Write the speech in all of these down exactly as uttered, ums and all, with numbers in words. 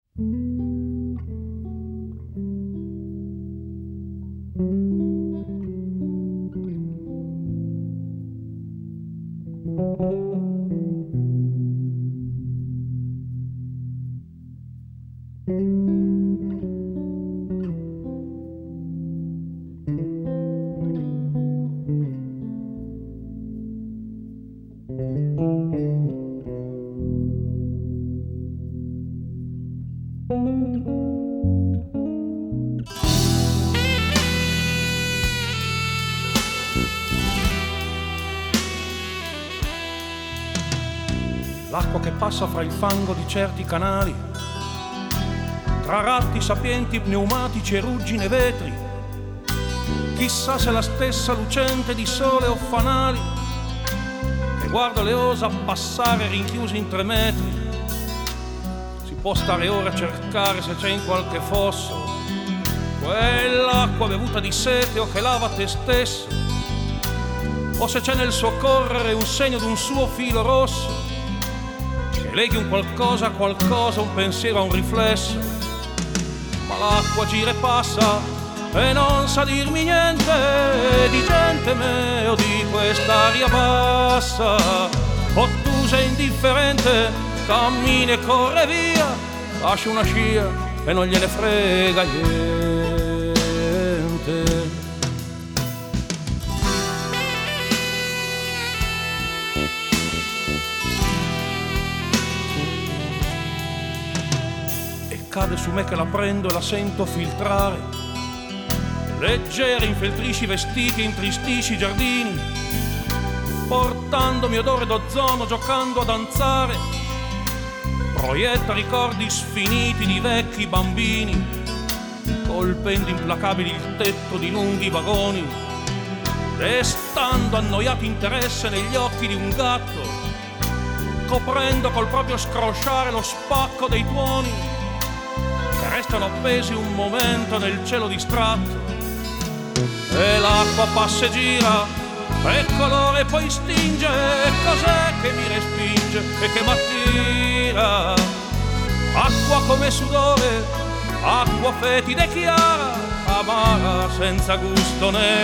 L'acqua che passa fra il fango di certi canali, tra ratti sapienti, pneumatici e ruggine vetri, chissà se la stessa lucente di sole o fanali che guarda le osa passare rinchiusi in tre metri. Si può stare ora a cercare se c'è in qualche fosso quell'acqua bevuta di sete o che lava te stesso, o se c'è nel suo correre un segno d'un suo filo rosso che leghi un qualcosa a qualcosa, un pensiero a un riflesso. Ma l'acqua gira e passa e non sa dirmi niente di gente me o di quest'aria bassa. Ottusa e indifferente, cammina e corre via, lascia una scia e non gliene frega niente. Cade su me che la prendo e la sento filtrare, leggera infeltrisci i vestiti, intristisci i giardini, portandomi odore d'ozono, giocando a danzare, proietta ricordi sfiniti di vecchi bambini, colpendo implacabili il tetto di lunghi vagoni, destando annoiato interesse negli occhi di un gatto, coprendo col proprio scrosciare lo spacco dei tuoni che restano appesi un momento nel cielo distratto. E l'acqua passa e gira, e colore poi stinge, e cos'è che mi respinge e che m'attira? Acqua come sudore, acqua fetida e chiara, amara senza gusto né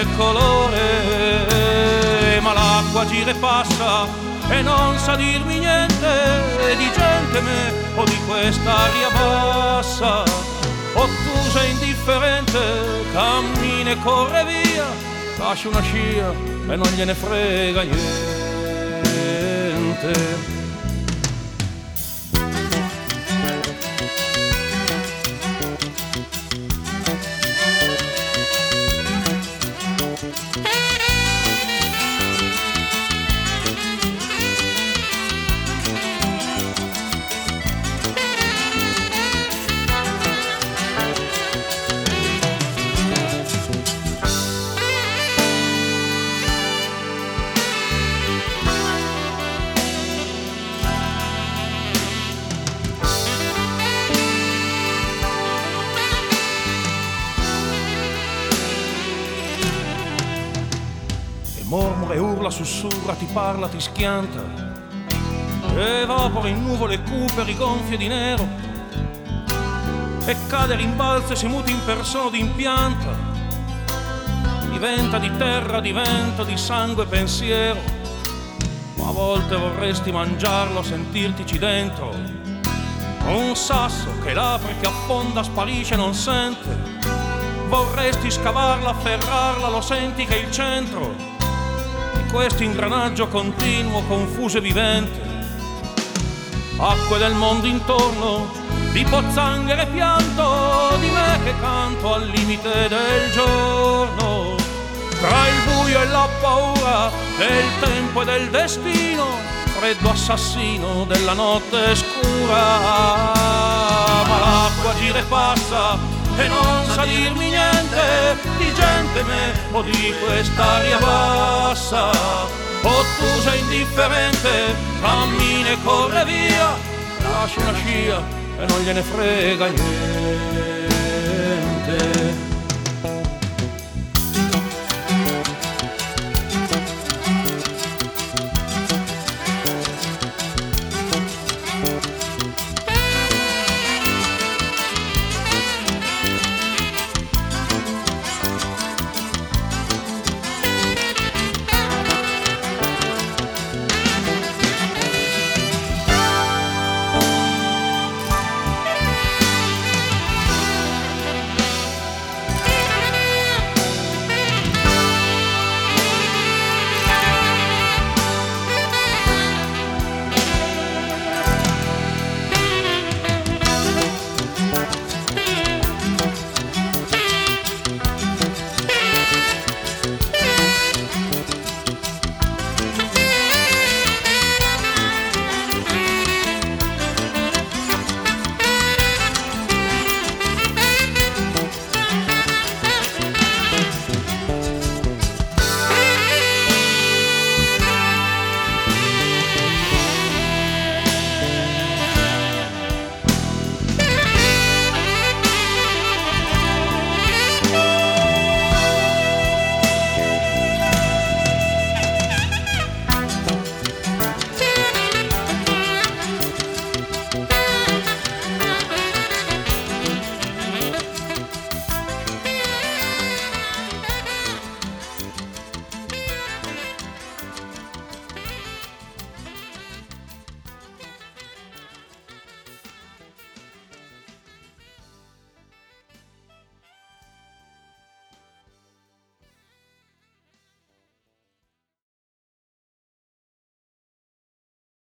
colore. Ma l'acqua gira e passa e non sa dirmi niente di gente me o di quest'aria bassa. Ottusa e indifferente, cammina e corre via, lascia una scia e non gliene frega niente. Mormora e urla, sussurra, ti parla, ti schianta, evapora in nuvole cupe rigonfie di nero e cade, rimbalza e si muta in persona d'impianta, diventa di terra, di vento, di sangue e pensiero. Ma a volte vorresti mangiarlo, sentirtici dentro, un sasso che l'apre, che affonda, sparisce e non sente. Vorresti scavarla, afferrarla, lo senti che è il centro questo ingranaggio continuo, confuso e vivente. Acque del mondo intorno, di pozzanghere e pianto, di me che canto al limite del giorno, tra il buio e la paura del tempo e del destino, freddo assassino della notte scura. Ma l'acqua gira e passa e non sa dirmi niente di gente me o di quest'aria bassa. Ottusa e indifferente, cammina e corre via, lascia una scia e non gliene frega niente.